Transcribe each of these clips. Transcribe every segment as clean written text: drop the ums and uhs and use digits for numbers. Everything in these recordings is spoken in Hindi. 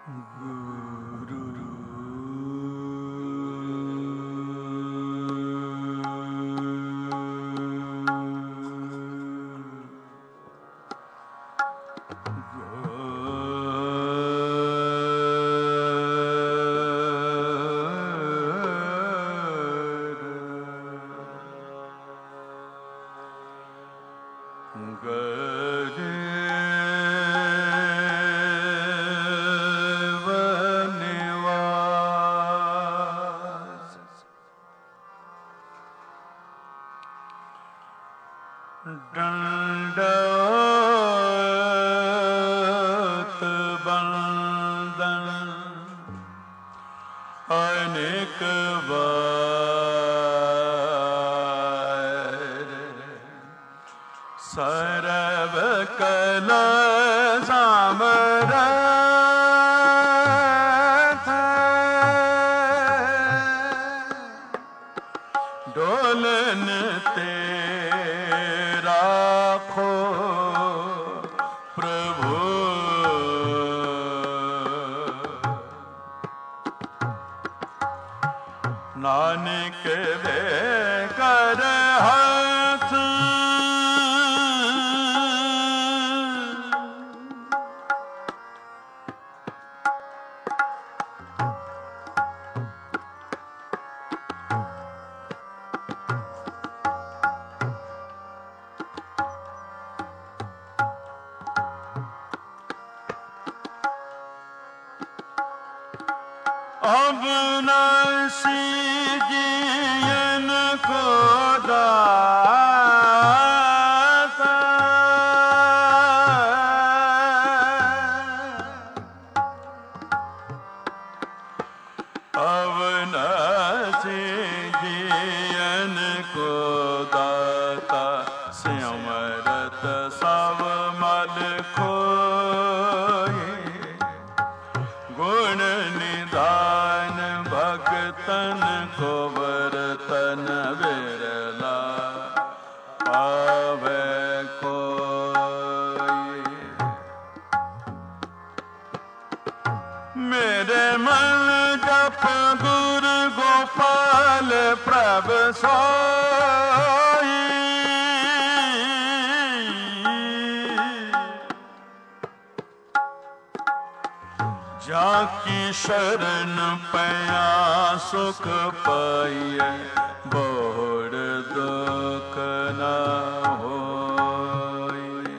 जाकी शरण पया सुख पाइए बोड़ दुख न होए।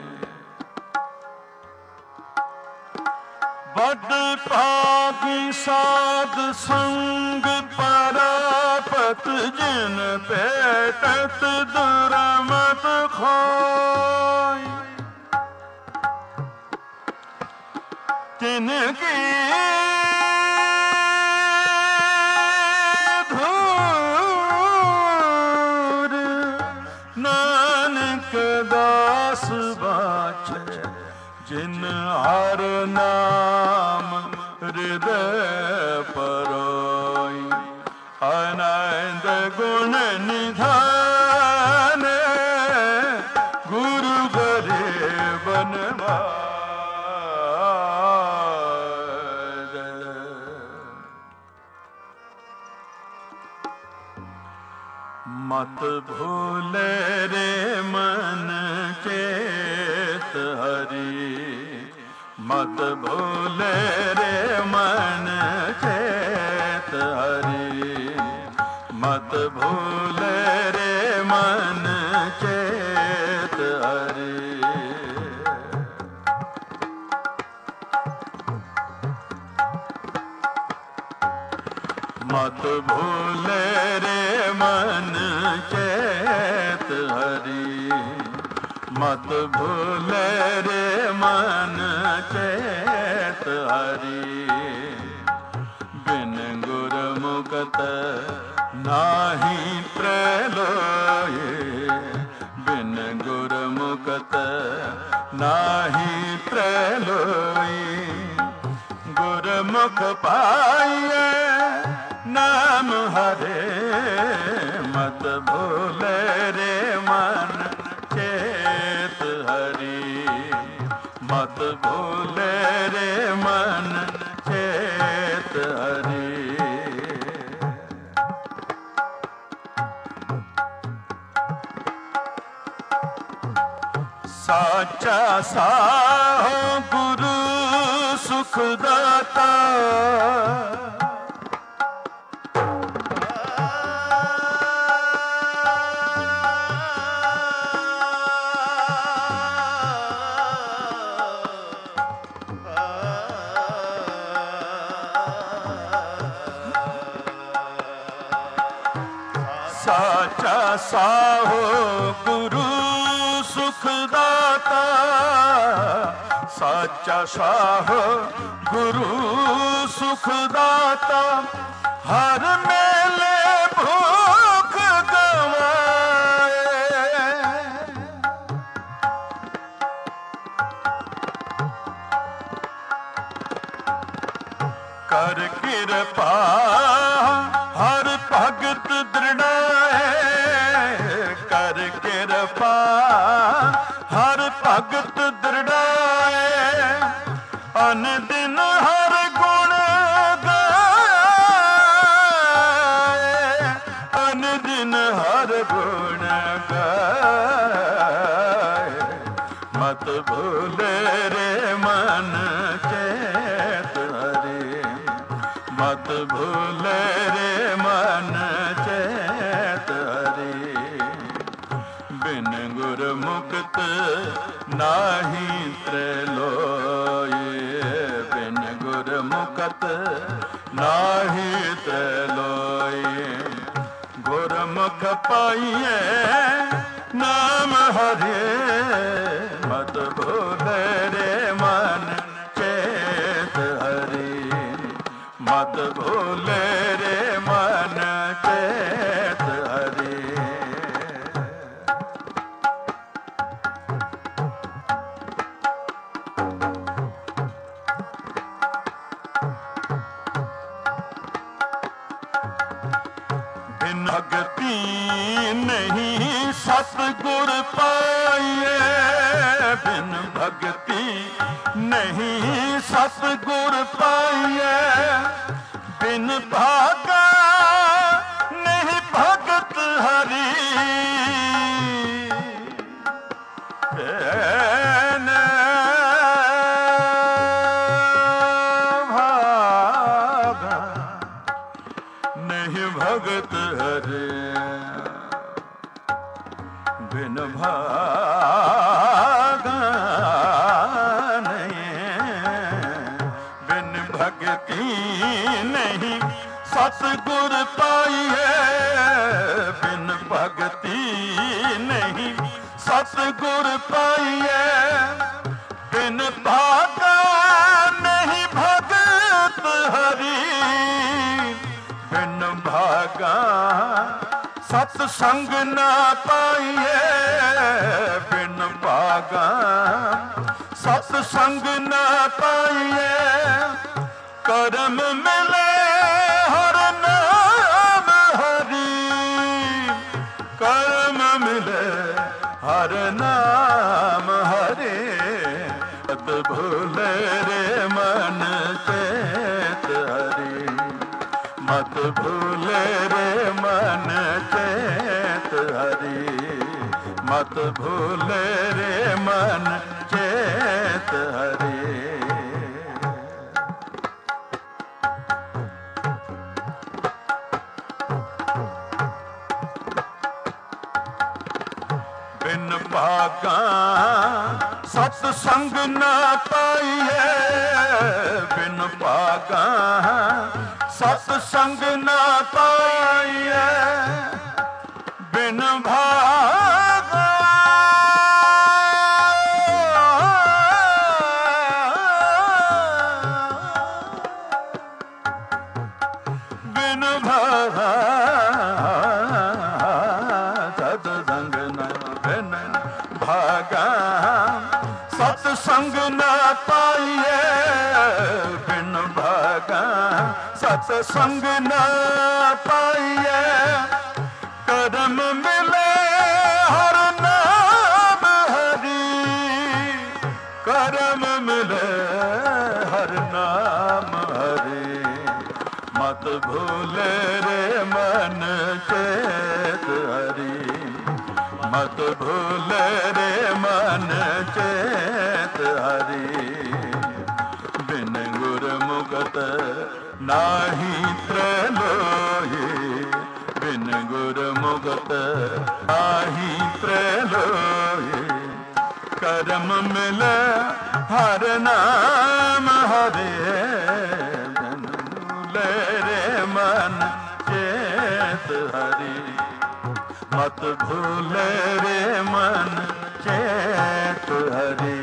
बद पागी साध संग परापत जिन पेटत दुरमत खोय। तिनकी धूर नानक दास बाचे जिन हर नाम हृदय परोई। आनंद गुण निधान गुरु गरीबन मत भूले रे मन चेत हरि। मत भूले रे मन चेत हरि। मत भूले रे मन चेत हरि। मत भूले रे मन चेत हरि। मत भूले रे मन चेत हरि। बिन गुरमुखत नाही त्रैलोक्य। बिन गुरमुखत नाही त्रैलोक्य। गुरमुख पाइए नाम हरे। मत भूले रे मन चेत हरि। मत भूले रे मन चेत हरि। साचा साहो गुरु सुखदाता, साचा साहो गुरु सुखदाता, साचा साहो गुरु सुखदाता, हर मेले भूख गवाए। कर कृपा हर भगत दृढ़ाए, कर कृपा हर भगत दृढ़ाए, अन दिन हर गुण गाए, अन दिन हर गुण गाए। मत भूले रे मन चेत हरि, मत भूले रे मन चेत हरि। बिन गुर मुक्त नाही त्रैलोय, बिन गुर मुक्त नाही त्रैलोय। गुरमुख पाइए नाम हरि, मत भूले रे मन चेत हरि, मत भूले रे मन चेत हरि। बिन भगति नहीं सतगुर पाइए, बिन भगति नहीं सतगुर पाइए। बिन भागा नहीं भगत हरि, बिन भागा नहीं भगत हरि, बिन भागा नहीं, बिन भगति नहीं सतगुर पाइए, बिन भगति नहीं सतगुर पाइए। बिन भागा नहीं भगत हरि, बिन भागा सत्संग ना पाइए, बिन भागा सत्संग ना पाइए। करम मिले हर नाम हरि, करम मिले हर नाम हरि। मत भूले रे मन चेत हरि, मत भूले रे मन चेत हरि, मत भूले रे मन चेत हरि। बिन भागा सत्संग न पाइए, बिन भागा सत्संग न पाइए। बिन भागा बिन भागा सत्संग न बिन भागा सत्संग न पाइए, बिन भागा सत्संग न पाइए। करम मिले हर नाम हरि, करम मिले हर नाम हरि। भूले रे मन चेत हरि, मत भूले रे मन चेत हरि। बिन गुरमुखत नाही त्रैलोही, बिन गुरमुखत नाही त्रैलोही। करम मिले हर नाम हरे, बिन भूले रे मन चेत हरि, मत भूले रे मन चेत हरि।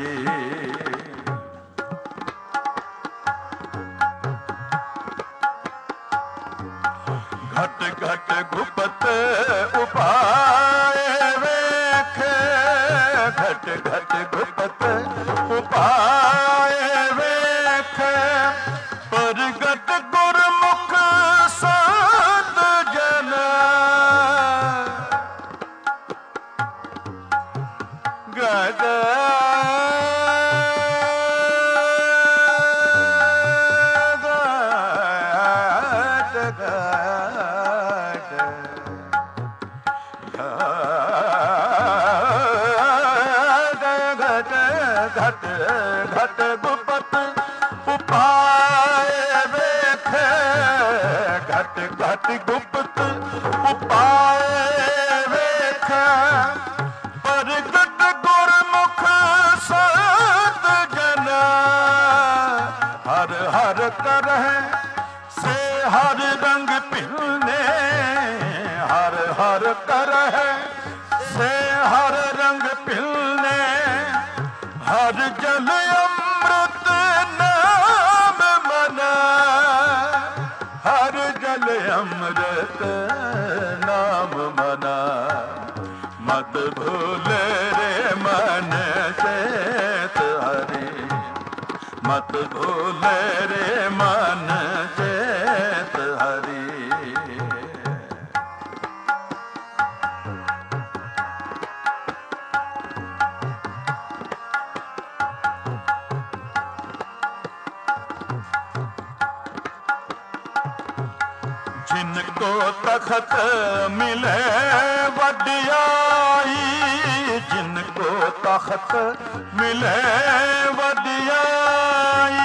घट घट गुपत उपाय वेखे, घट घट गुपत उपाय वेखे। परगट गुरमुख साध जन, गद घट घट गुपत उपाय वेखे, घट घट गुपत उपाय वेखे। परगट गुरमुख साध जन, हर हर करह से हर रंग पिलने, हर हर करह से हर रंग पिलने। हर जल अमृत नाम मना, हर जल अमृत नाम मना। मत भूले रे मन चेत हरि, मत भूले रे मन चेत हरि। जिनको तखत मिले वडियाई, जिनको तखत मिले वडियाई।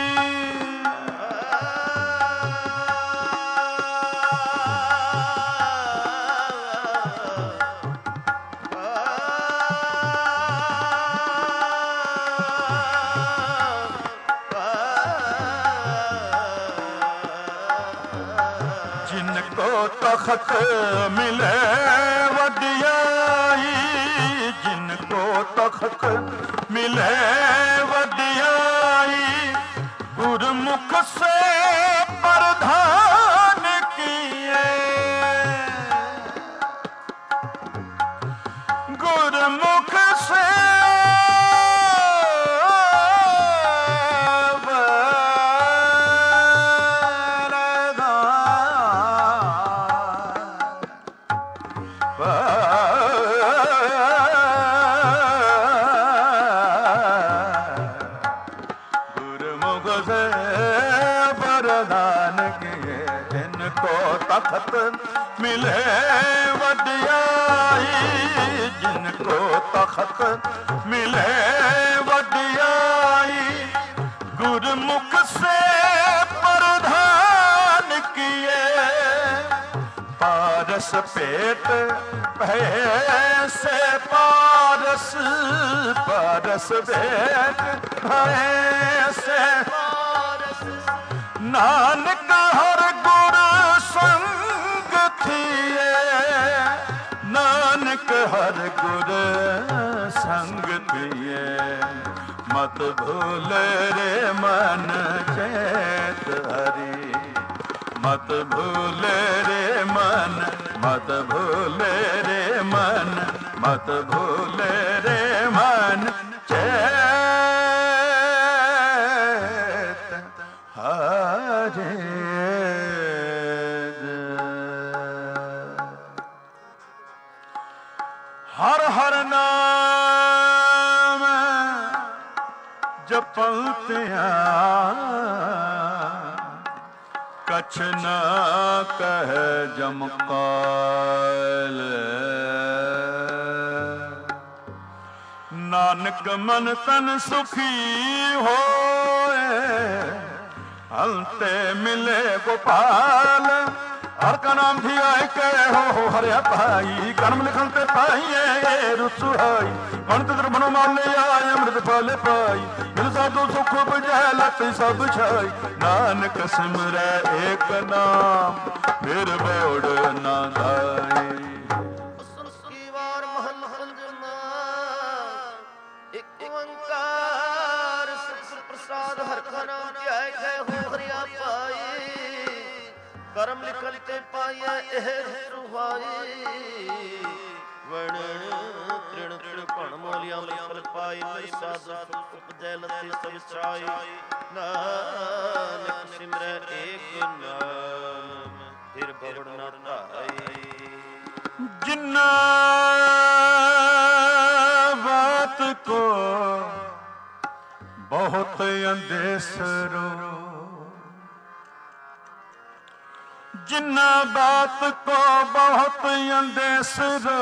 जिनको तखत मिले वडियाई, जिनको तखत मिले वडियाई। गुरमुख से प्रधान किए, गुरमुख से गुरमुख से प्रदान किए। इनको तखत मिले वडियाई, जिनको तखत मिले वडियाई। गुरमुख से प्रधान किए, पारस पेट भैसे पारस, पारस पेट भैसे नानक हर गुर संग थिए, नानक हर गुर संग थिए। मत भूले रे मन चेत हरि, मत भूले रे मन, मत भूले रे मन, मत भूले रे मन चेत हरि। हर हर नाम जपते कछ न कह जमकाल। नानक मन तन सुखी होए, हलते मिले गोपाल। हर का नाम धियाए के हो हरिया भाई, कर्म लिखन ते पाइए रुसुहाई। पंडित द्रमण माले आए अमृत फल पाई, मिल साधु सुख बुझै लत सब छाई। नानक सिमरै एक नाम, फिर बेउड ना धाई। ਕਰਮ ਲਿਖਨ ਤੇ ਪਾਈਐ ਇਹ ਸੁਹਾਈ। ਵਣ ਤ੍ਰਿਣ ਤ੍ਰਿਣ ਭਣ ਮੋਲਿਆ ਲਿਖਲ ਪਾਈ। ਮਿਲ ਸਾਧੂ ਸੁਖ ਉਪਜੈ ਲਤੇ ਸਭ ਛਾਈ। ਨਾਨਕ ਸਿਮਰੈ ਏਕ ਨਾਮ, ਫਿਰ ਭਵੜ ਨਾ ਧਾਈ। जिन्ना बात को बहुत अंदेसरो, जिन्ना बात को बहुत अंदेसरो।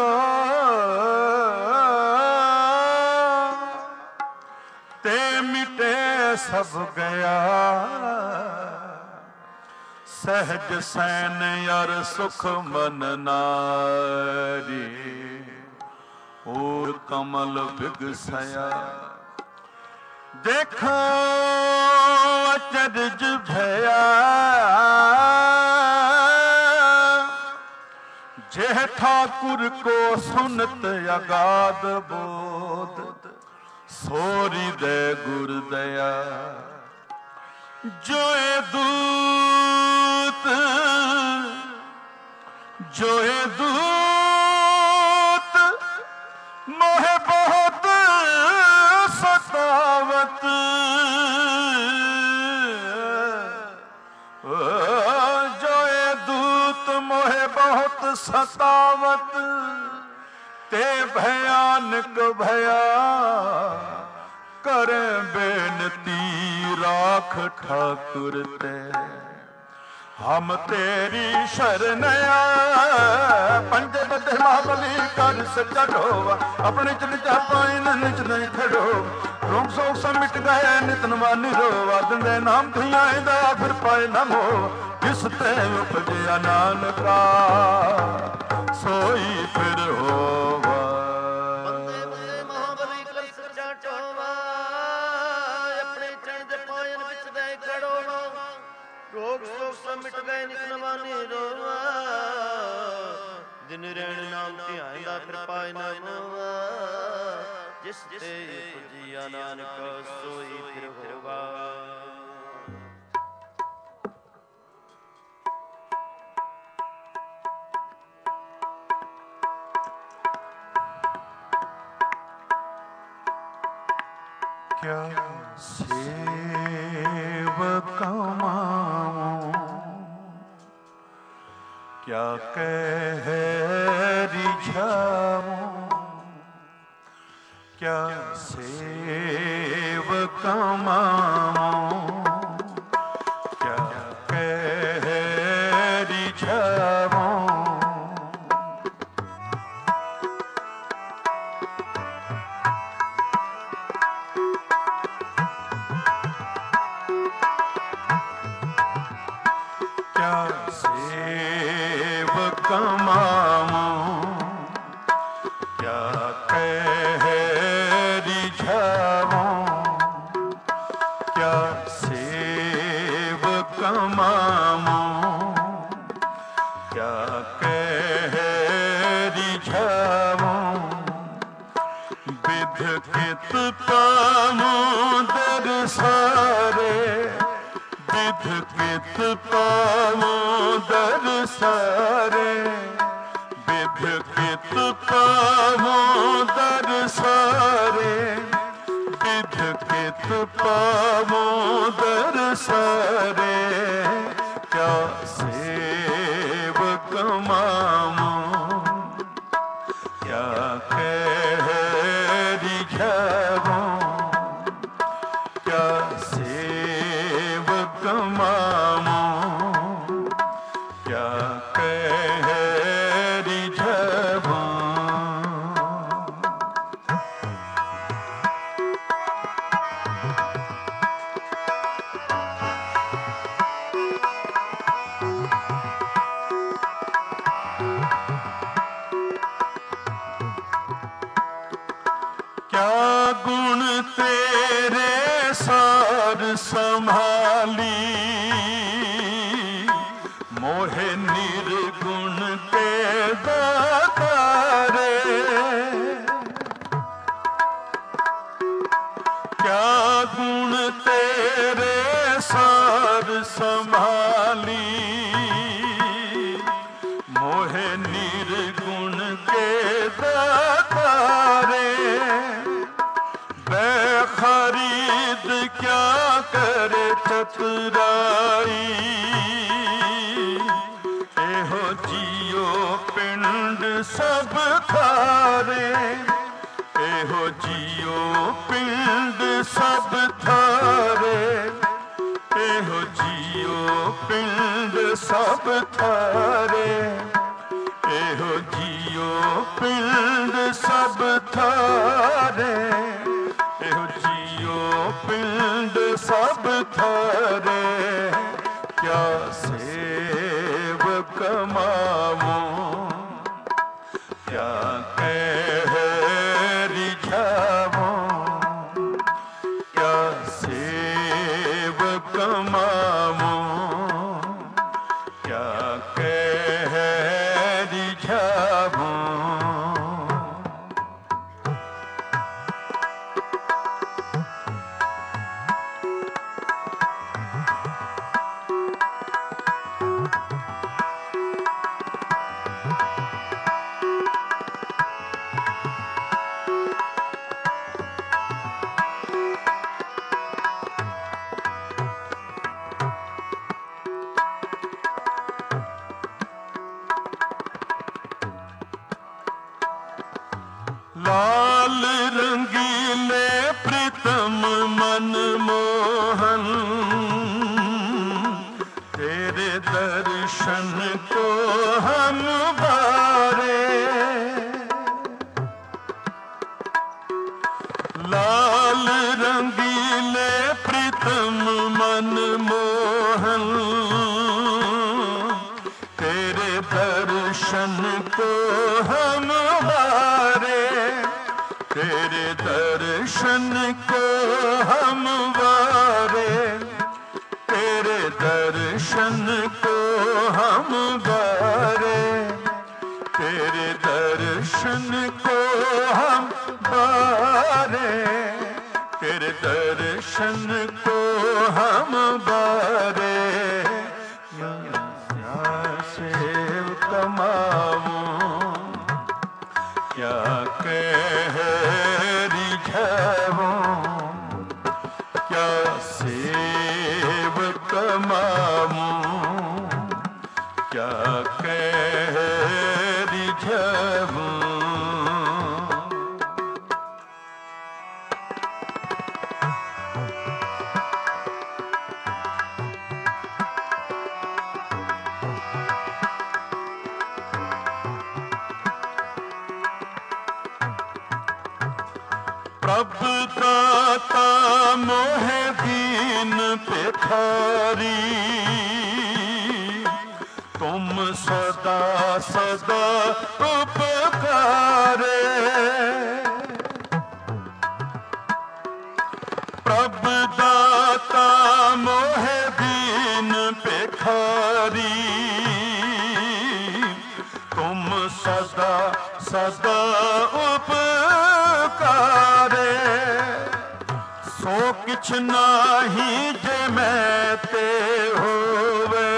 ते मिटे सब गया, सहज सैन अर सुख मन नारी। और कमल बिगसया, देखो अचरज भया। जे ठाकुर को सुनत अगाध बोध, सोरी दे गुर दया। जोए दूत जोए दूत मोहे बहुत सतावत। जोए दूत मोहे बहुत सतावत। ते भयानक भया, कर बेनती राख ठाकुर ते। हम तेरी शरण आए, पंजे बदे महाबली कर सच्चा ढोवा। अपने च निचा पाए निच नहीं खड़ो, रोग सोग सब मिट गए नित नवानी रोवा। दिंदे नाम धियाएंदा फिर पाए न मोह, जिस ते उपजया नानका सोई फिर होवा। रोग शोक सब मिट गए नित नवानी रोवा। दिन रैन नाम ध्याएंदा फिर पाए न मोवा। जिस ते उपजिया नानक सोई फिर होगा। क्या सेव कमाऊं, क्या कह रिझाऊं। क्या सेव कमाऊं, क्या कह रिझाऊं। सेव कमाऊं, क्या कह रिझाऊं। क्या सेव कमाऊं, क्या कह रिझाऊं। विध कित पाऊं दर सारे, विध कित पाऊं दर सारे। विध कित पाऊं दर सारे, विध कित पाऊं दर सारे। क्या सेव कमाऊं, क्या कह रिझाऊं। क्या सेव कमाऊं, क्या गुण तेरे सार संभाली, मोहे निर्गुण के दातारे। क्या गुण तेरे सार संभाली, मोहे निर्गुण के दातारे। खरीद क्या करे चतुराई, एहो जियो पिंड सब थारे। एहो जियो पिंड सब थारे, एहो जियो पिंड सब थारे। एहो जियो पिंड सब थारे, एहो जियो पिंड सब थारे। क्या सेव कमाऊं, क्या कह रिझाऊं, क्या सेव कमाऊं, क्या कह रिझाऊं। लाल रंगीले प्रीतम मनमोहन, तेरे दर्शन को हम बारे। लाल रंगीले प्रीतम मनमोहन, तेरे दर्शन को हम बारे। तेरे दर्शन को हम बारे, तेरे दर्शन को हम बारे। तेरे दर्शन को हम बारे, तेरे दर्शन को हम बारे। क्या सेव कमाऊं, क्या कह रिझाऊं, क्या सेव कमाऊं, क्या कह रिझाऊं। प्रभु दाता मोहे दीन पिखारी, तुम सदा सदा उपकारे। प्रभु दाता मोहे दीन पिखारी, तुम सदा सदा उपकारे। सो किछ नाही जे मैं ते होवे,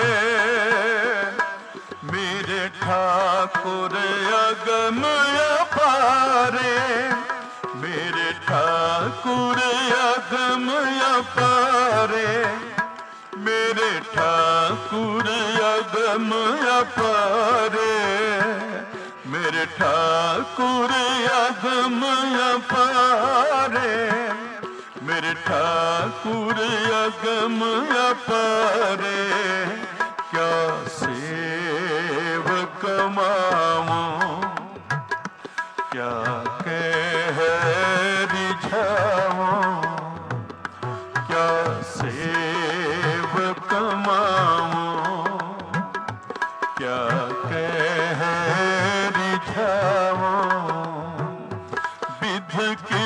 मेरे ठाकुर अगम अपारे। मेरे ठाकुर अगम अपारे, मेरे ठाकुर अगम अपारे। मेरे ठाकुर अगम अपारे, मेरे ठाकुर अगम अपारे। क्या सेव कमाऊं, क्या कह रिझाऊं, क्या सेव कमाऊं, क्या कह रिझाऊं। विध के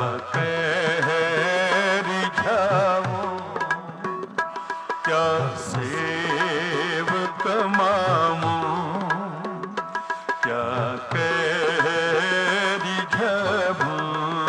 कह रिझाऊं, क्या सेव कमाऊं, क्या कह रिझाऊं।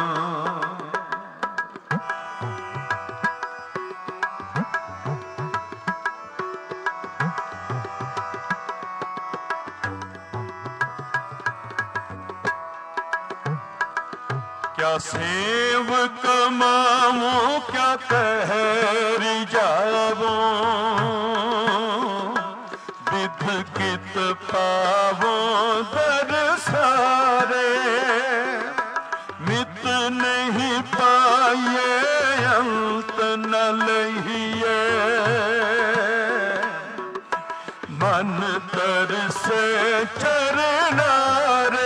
क्या सेव कमाऊं, क्या कह रिझाऊं, विध कित पावों दरसारे, मित नहीं पाए अंत न लहिए, मन तरसे चरनारे,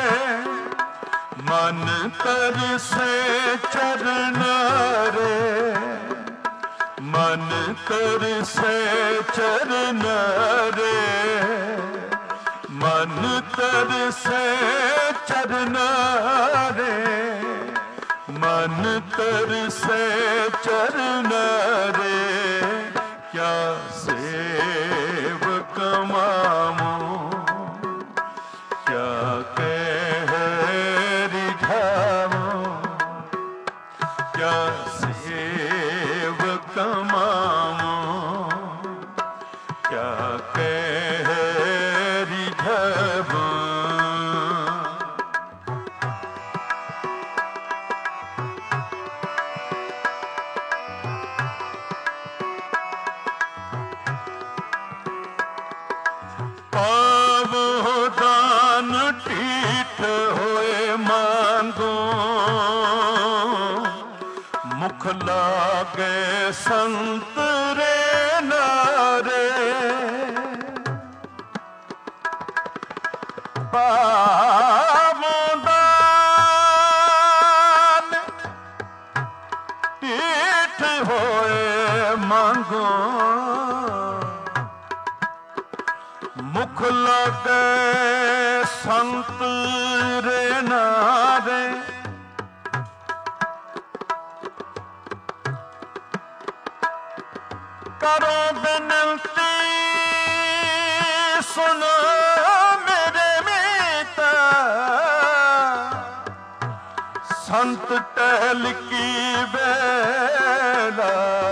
मन तरसे चरनारे, मन तरसे चरनारे, मन तरसे चरनारे, मन तरसे चरनारे, क्या सेव कमाऊं, क्या कह रिझाऊं, क्या सेव कमाऊं, क्या कह रिझाऊं। पावो दान ठीठ होए मांगो, मुख लागे संत रे नारे, पावो दान ठीठ होए मांगो, मुख लागे संत रे नारे, करो बिनती सुनो मेरे मीता, संत टहल की बेला,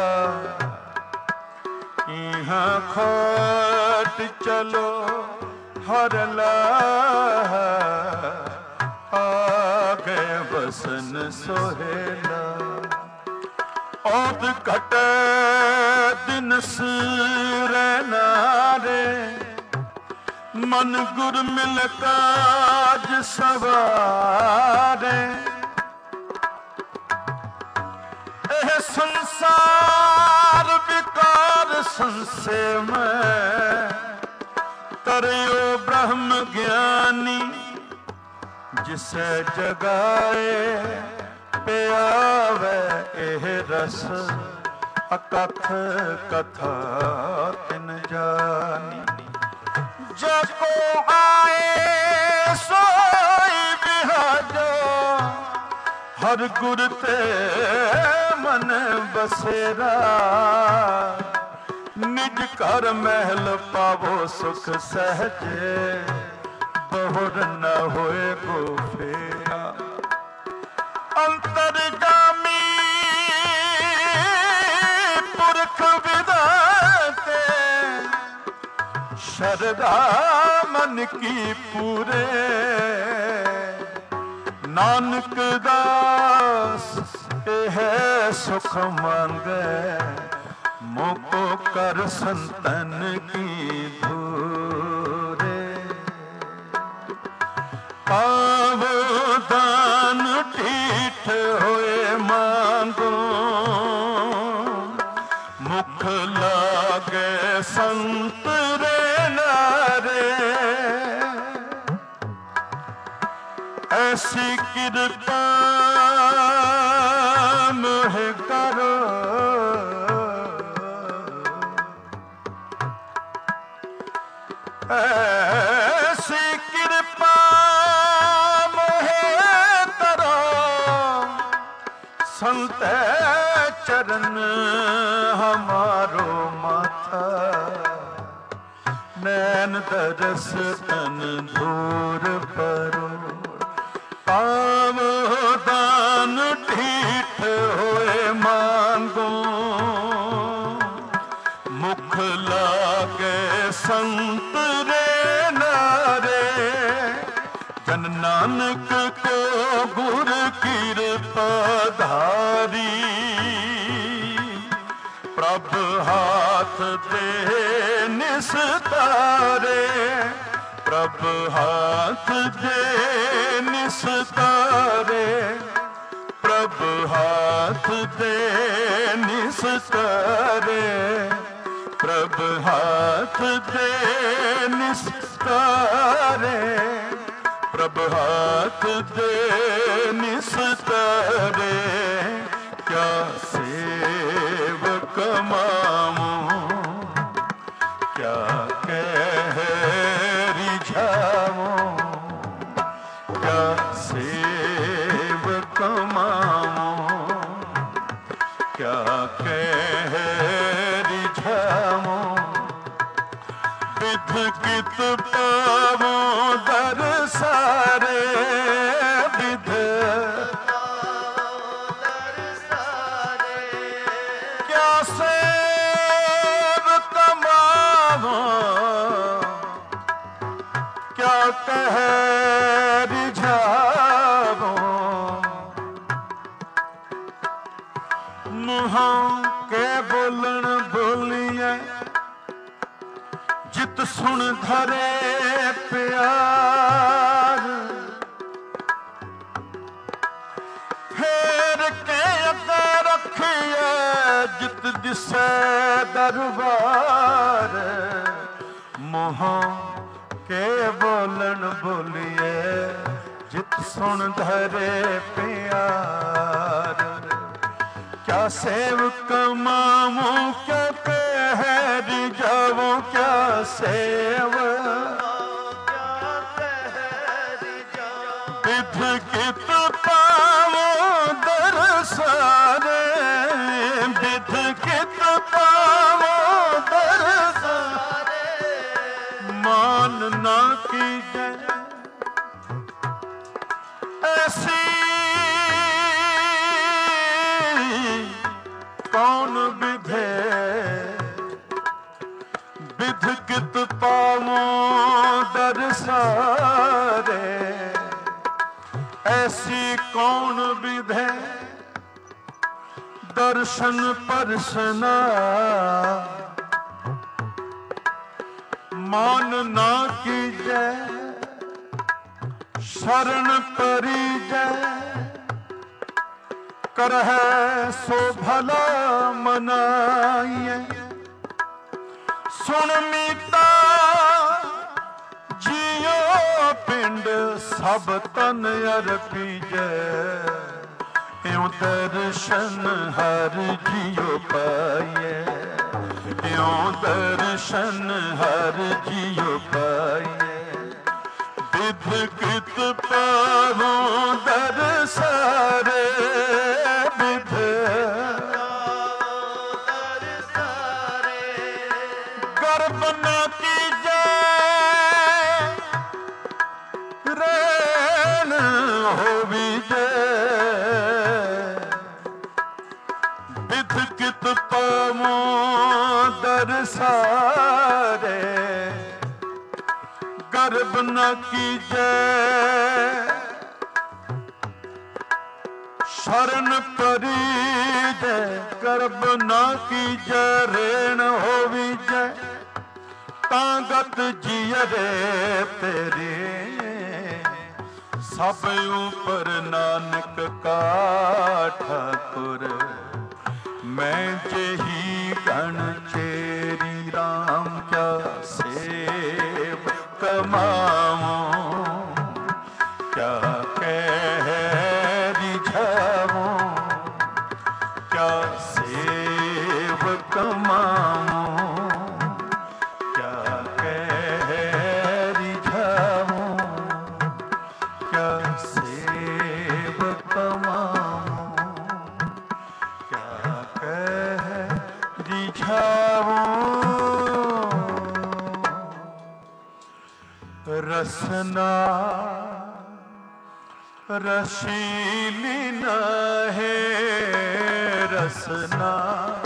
यहाँ खोट चलो हर लाह, आगे बसन सोहेला, औद घटे दिन सिरे नारे, मन गुर मिल काज सवारे, एह संसार विकार संशय में, तरियो ब्रह्म ज्ञानी जिसे जगाए, पियावे एह रस अकथ कथा तिन जानी, जको आए सोई बिहाजो, हर गुर ते मन बसेरा, निज घर महल पावो सुख सहजे, बहुर न होए को फेरा, अंतर्गामी पुरख विधाते, शरदा मन की पूरे, नानक दास है सुख मांगे, मोको कर संतन की धूरे, पावो दान ठीठ होए मांगो, मुख लागे संत रे नारे, ऐसी कृपा मोहे करो, ऐसी कृपा मोहे करो, संत चरण हमारो माथा, नैन दरस तन धूर परो, पाव दान ठीठ होए मांगो, मुख लागे संत रे नारे, जन नानक को गुर कृपा धारी, प्रभ हाथ दे निस्तारे, प्रभ हाथ दे निस्तारे, प्रभ हाथ दे निस्तारे, प्रभ हाथ दे निस्तारे, प्रभ हाथ दे निस्तारे, क्या सेव कमाऊं, क्या कह रिझाऊं, क्या सेव कमाऊं, क्या कह रिझाऊं, विध कित पावों दर सारे, विध दर सारे, क्या सेव कमावों, क्या कह रिझावों, मुँहों के बोलन बोलिए, जित सुन धरे प्यार, फेर के अगे रखिए जित दिसे दरबार, मुँहों के बोलन बोलिए, जित सुन धरे प्यार, क्या सेव कमाऊं, क्या कह रिझाऊं, क्या सेव क्या कह रिझाऊं, विध कित पावों दर सारे, विध कित पावों दर सारे, मान ना कीजे ऐसी कौन विधे, विध कित पावों दर सारे, ऐसी कौन विधे, दर्शन परसना, मान ना कीजे, शरण परिजय, करह सो भला मनाइए, सुन मीता जियो पिंड सब तन अर्पीजै, यूं दर्शन हर जियो पाइए, यूं दर्शन हर जियो पाइए, विध कित पावों दर सारे, विध दर सारे, गर्भ न कीजे रैन होविजे, विध कित पावों दर सारे, गर्भ न कीजे शरण परिजै, गर्भ न कीजे रेण होविजै, तांगत जियरे तेरे, सब ऊपर नानक का ठाकुर, मैं जेही गण चेरी राम, क्या सेव कमाऊं, क्या कह रिझाऊं, क्या सेव कमाऊं, क्या कह रिझाऊं, क्या सेव कमाऊं। रसना रसीली न है, रसना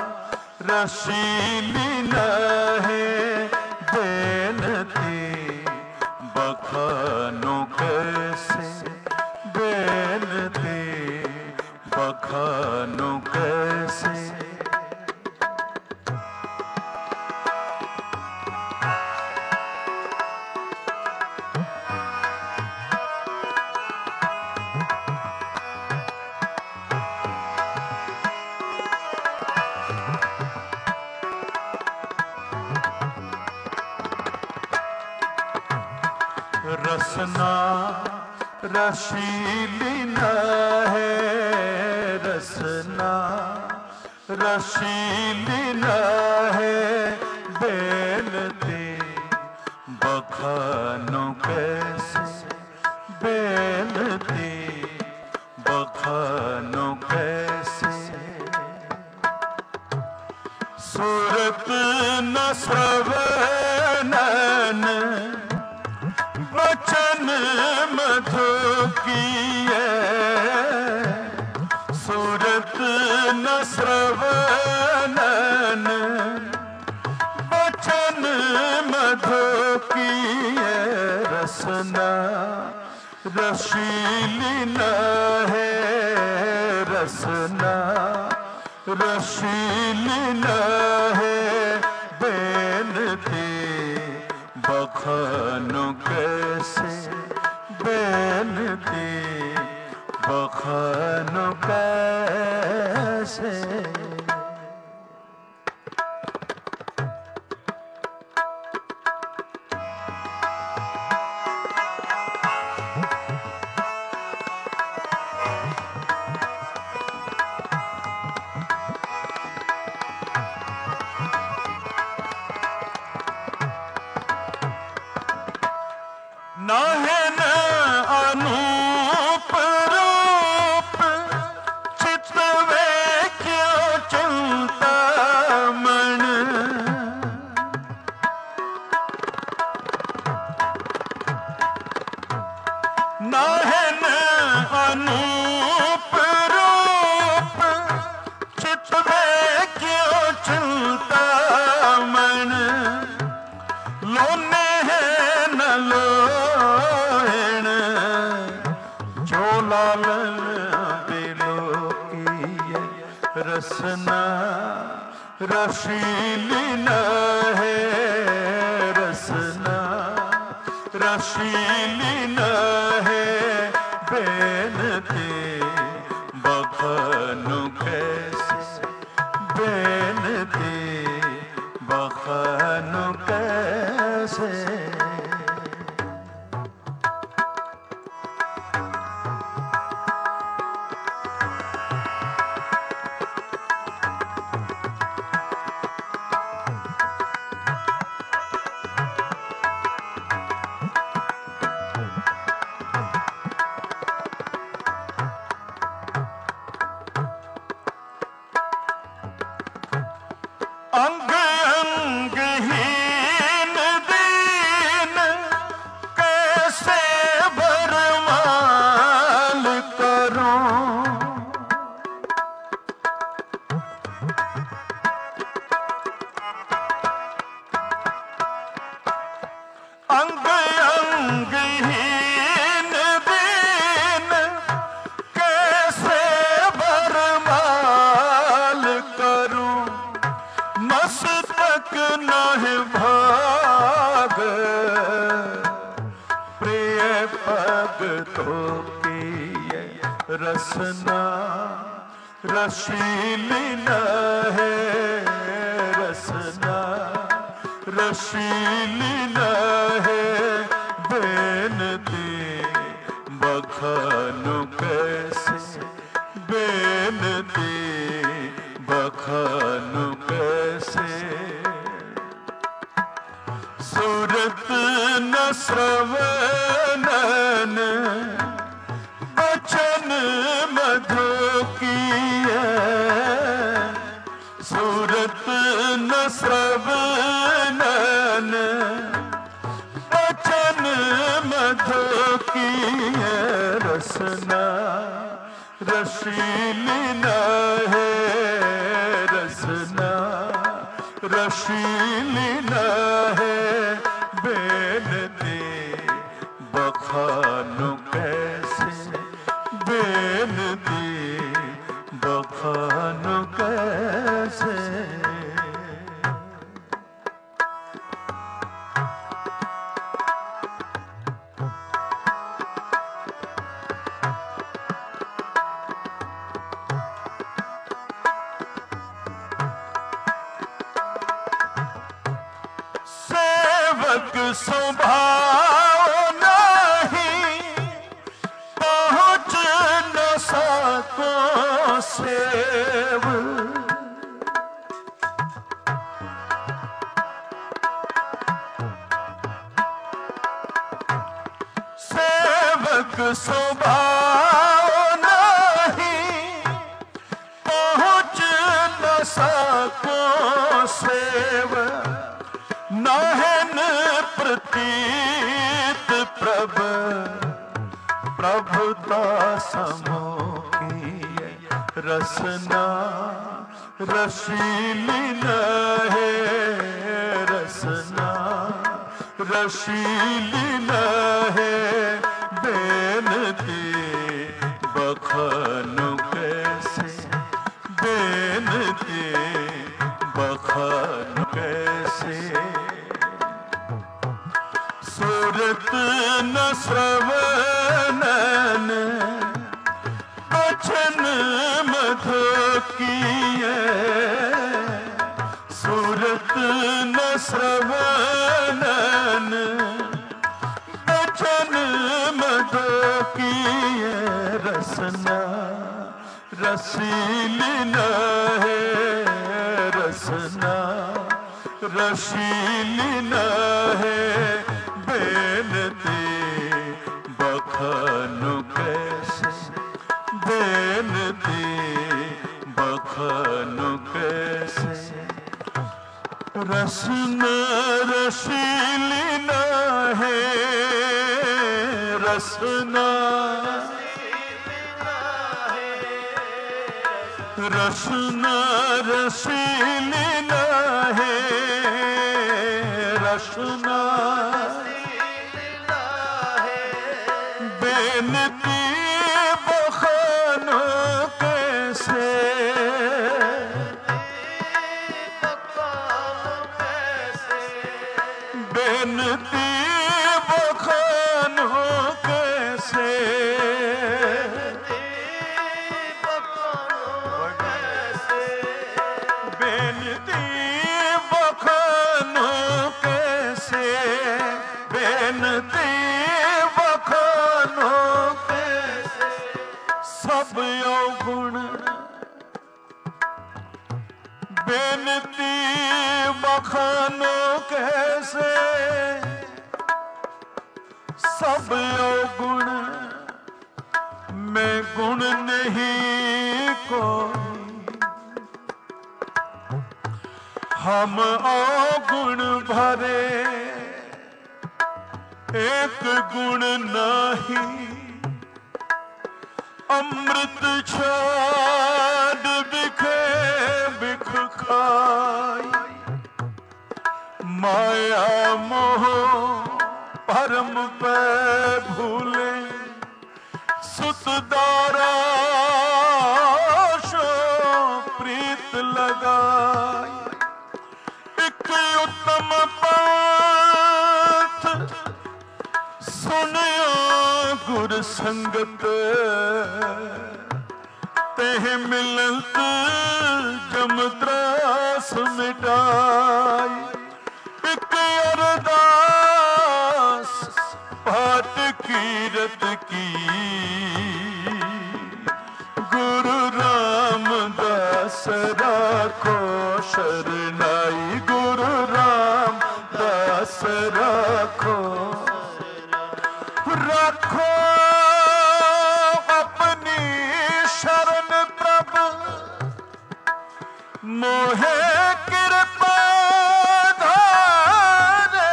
रसीली न है, बेनती बखानों कैसे, बेनती बखानों कैसे। रसना रसीली न है, रसना रसीली न है, बेनती बखानों कैसे, बेनती बखानों कैसे। सूरत न श्रवणन वचन मधु की है, सूरत न श्रवणन वचन मधु की है, रसना रसीली न है, रसना रसीली न है, बेनती बखानों कैसे, बेनती बखानों कैसे। न है न अनूप रूप, चितवे क्यों चिंतामण। न है न अनूप रूप, चितवे क्यों चिंतामण। लोने है न लो लालन बिलो की रसना रसीली न है, रसना रसीली न है, बेनती बखानों कैसे, बेनती बखानों कैसे। अंग अंगहीन दीन कैसे भरमाल करूं। अंग अंगहीन दीन कैसे भरमाल करूं। मस्तक नहीं भाग प्रिय भगतों की रसना रसीली न है, रसना रसीली न है, बेनती बखानों कैसे, बेनती बखानों कैसे। सूरत न श्रवणन वचन मधु की है, सूरत न श्रवणन वचन रसीली न है रसना, रसीली न है बेनती बखानो कैसे, बेनती बखानो कैसे। स्वभाव नहीं पहुँच न सको सेव, सेवक स्वभाव नहीं पहुँच न सको सेव, नाहन प्रतीत प्रभ प्रभुता समो की रसना, रसीली न है रसना, रसीली न है बेनती बखानो कैसे, बेनती बखानो कैसे। सूरत न श्रवणन वचन मधु किए, सूरत न श्रवणन वचन मधु किए रसना, रसीली न है रसना, रसीली न है बेनती बखानो कैसे, बेनती बखानो कैसे। रसना रसीली न है रसना, रसना रसीली न है रसना, बेनती बखानो कैसे, बेनती बखानो कैसे, बेनती बखानो कैसे, बेनती बखानो कैसे। सब अवगुण बेनती बखानो कैसे, सब अवगुण में गुण नहीं कोई, हम अवगुण भरे एक गुण नहीं, अमृत छाड़ बिखे बिख खाई, माया मोह परम पे भूले, सुत दारा सो प्रीत लगाई, एक उत्तम पंथ सुनियो गुर संगत, तेह मिलत जम त्रास मिटाई, एक अरदास पाठ कीरत की, गुरु रामदास राखो शरणाई, गुरु रामदास राखो, राखो अपनी शरण प्रभु, मोहे कृपा धारे,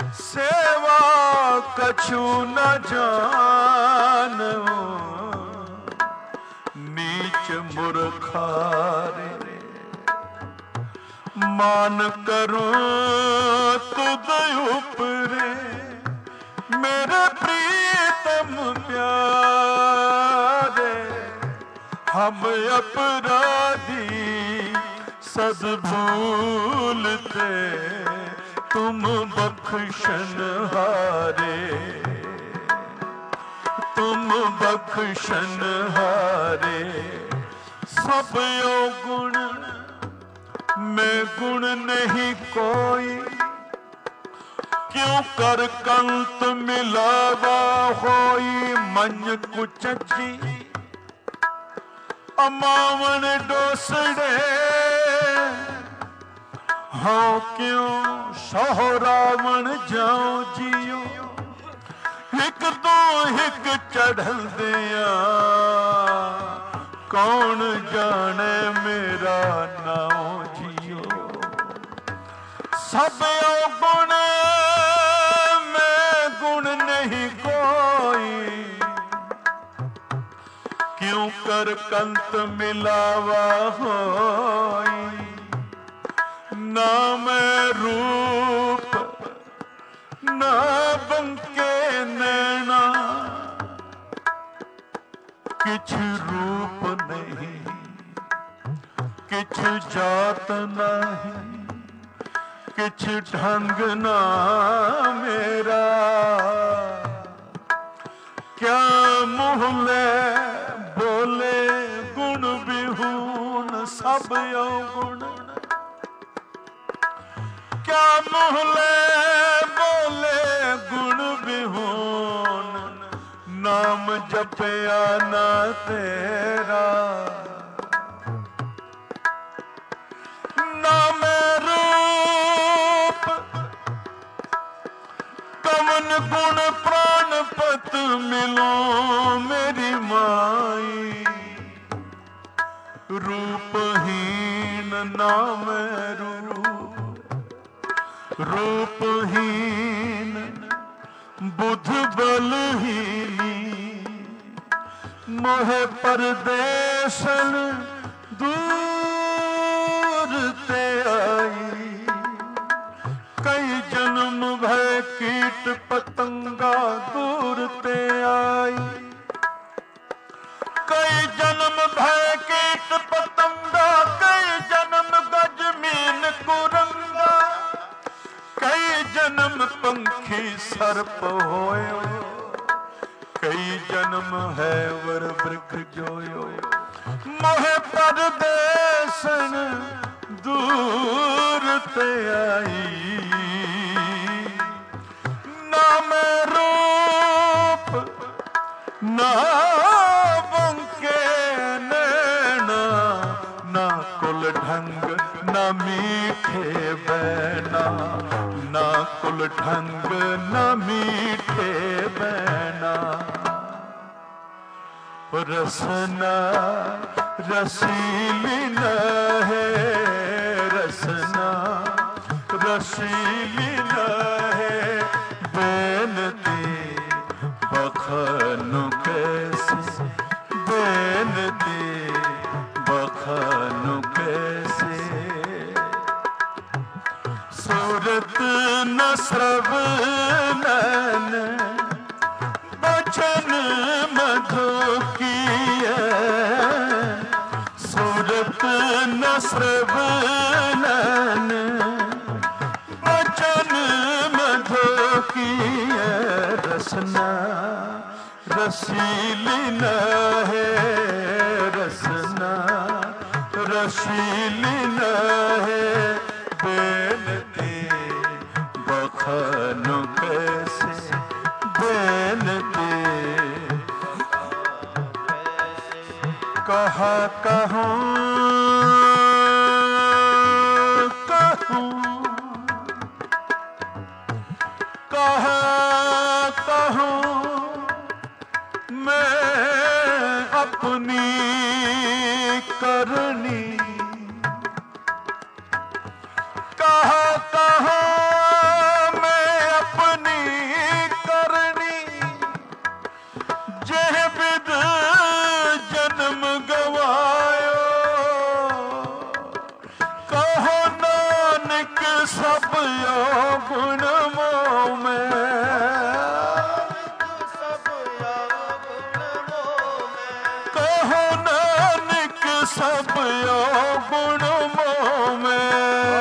सेवा कछु न जानू, मुरखारे। मान करूं तुद उपरे मेरे प्रीतम प्यारे। हम अपराधी सद भूलते तुम बख्शनहारे। तुम बख्शनहारे। सब गुण में गुण नहीं कोई, क्यों कर कंत मिलावा होई। मन कुचची अमावन डोसड़े, हाँ क्यों सहो रावण जाओ जियो। हिक दो हिक चढ़ल दिया, कौन जाने मेरा नाम जियो। सब गुण में गुण नहीं कोई, क्यों कर कंत मिलावा होई। ना मैं रूप ना बंके नैना, किछ रूप नहीं किछ जात नहीं, किछ ढंग ना मेरा। क्या मुँह ले बोले गुण विहून सब अवगुण। क्या मुँह ले बोले गुण विहून, नाम जपया ना तेरा। नाम रूप कवन गुण प्राणपत मिलो मेरी माई। रूपहीन नाम रूप, रूपहीन बुध बलहीनी। मोह परदेशन दूर ते आई। कई जन्म भय कीट पतंगा दूर ते आई। कई जन्म भय कीट पतंगा, कई जन्म गज मीन कुरंगा। कई जन्म पंखी सर्प होयो, कई जन्म है वर वृक्ष जोयो। मोह परदेशन दूर ते आई। ना मैं रूप ना बंके नैना, ना कुल ढंग ना मीठे बैना। ना कुल ढंग ना मीठे बैना। रसना रसीली न है, रसना रसीली न है। बेनती बखानु कैसे, बेनती बखानु कैसे। सूरत न श्रवणन बचन मधु किया। सूरत न श्रवणन बचन मधु किया। रसना रसीली न है, रसना रसीली न है। बेनती बखानु कैसे, बेनती कहा कहूँ कहूँ कहा कहूँ मैं अपनी करनी। कहा कहा मैं अपनी करनी। जह बिद जन्म गवा गुण मोह में, कहो नानक सब गुण मोह में,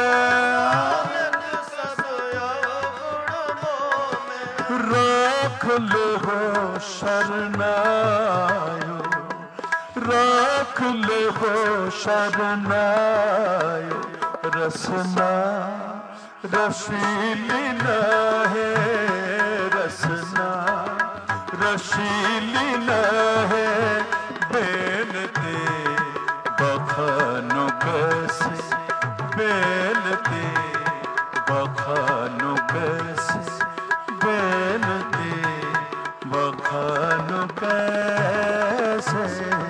राख लेहो शरणायो, राख लेहो शरणायो, रसना रसीली है, रसना रसीली है, बेलते बखानो कैसे, बेलते बखानो कैसे, बेलते बखानो कैसे।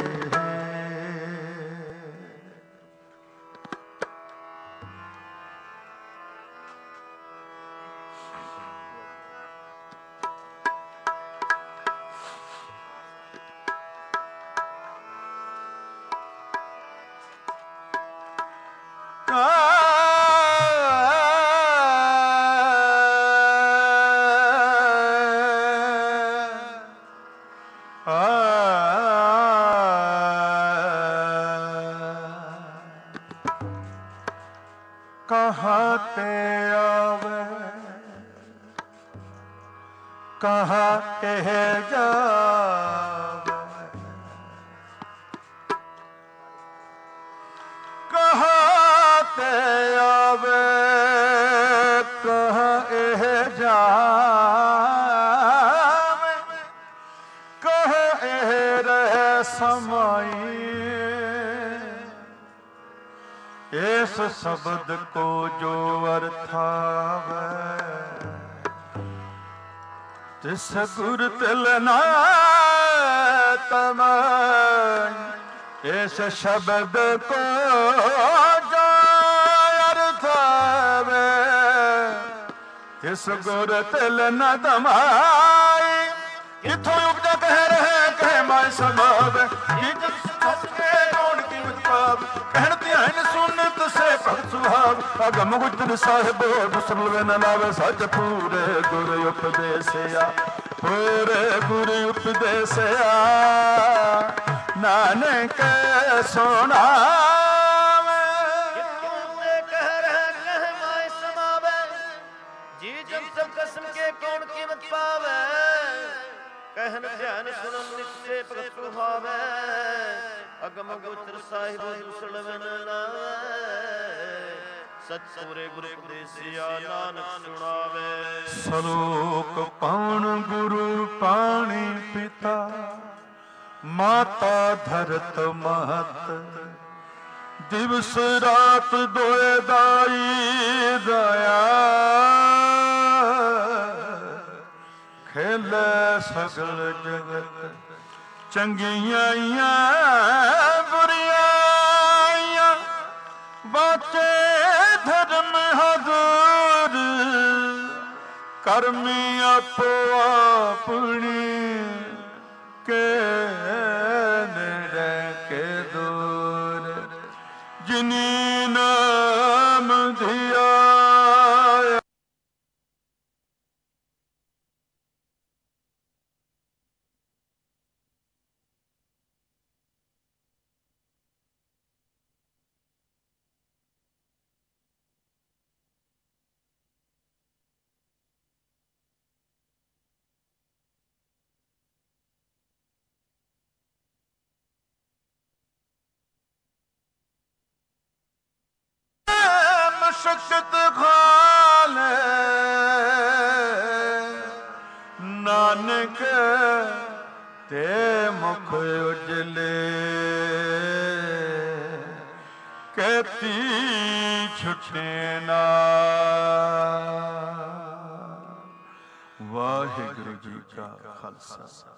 कहाँ ते आवे, कहाँ कह जावे, कहाँ ते आवे, कहाँ एह जावे, कहाँ एह रह समाई, इस शब्द को जो अर्थावे, तिस गुर तिलना तमन, इस शब्द को जो अर्थावे, तिस गुर तिलना तमाई, इथों उपजा कह रहे कहे माय समावे, कहन ध्यान सुनत से भगत सुभाव, अगम गुजर साहिब दुसरल न लावे, सच पूरे गुर उपदेसिया, पूरे गुर उपदेसिया, नानक सुनावे। कह रहे कह माय समावे, जी जब सब कसम के कौन कीमत पावे, कहन ध्यान सुनन नित से भगत सुभावे, अगम गोचर साहिब दुसड़वन नावे, सच पूरे गुरु उपदेसिया, नानक सुनावे। सलोक पाण गुरु पाणी पिता, माता धरत महत, दिवस रात दोए दाई दया, खेले सगल जगत चंगियां बुरियां, बाचे धर्म हजूर, कर्मी आपो अपनी, के नेड़े के दूर, जिनी नाम दिया। शक्त खाले नानक ते मुख उजले, कहती छुटे ना। वाहिगुरु जी का खालसा।